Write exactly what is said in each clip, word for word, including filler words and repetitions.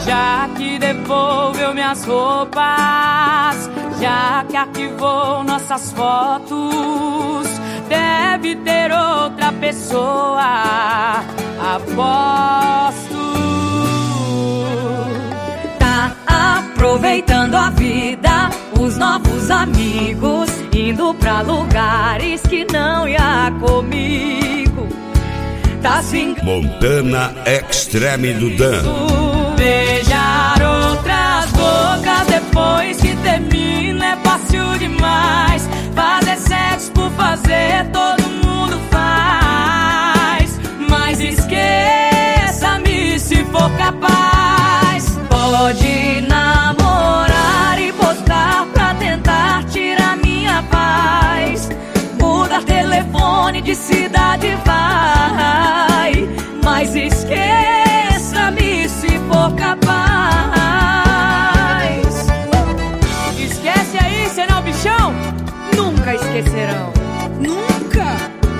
Já que devolveu minhas roupas, já que arquivou nossas fotos, deve ter outra pessoa, aposto. Tá aproveitando a vida, os novos amigos, indo pra lugares que não ia comigo. Tá se Montana Extreme do Dan. Beijar outras bocas depois que termina é fácil demais. Fazer sexo por fazer todo mundo faz. Mas esqueça-me se for capaz. Pode namorar e postar pra tentar tirar minha paz. Mudar telefone de cidade vai. Mas esqueça-me se for capaz. Esquece aí, senão bichão nunca esquecerão. Nunca.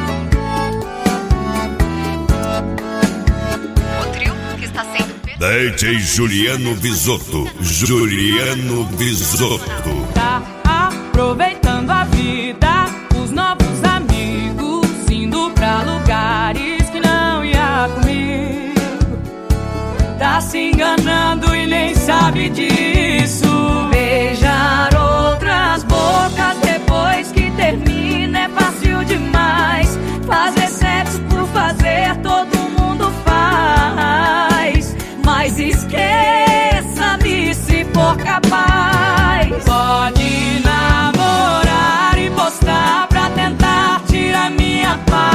O trio que está sendo D J Juliano Visotto. Juliano Visotto. Tá aproveitando a vida, os novos amigos, indo pra lugares que não ia comigo. Tá se enganando e nem sabe disso. Beijar outras bocas depois que termina é fácil demais. Fazer sexo por fazer todo mundo faz. Mas esqueça-me se for capaz. Pode namorar e postar pra tentar tirar minha paz.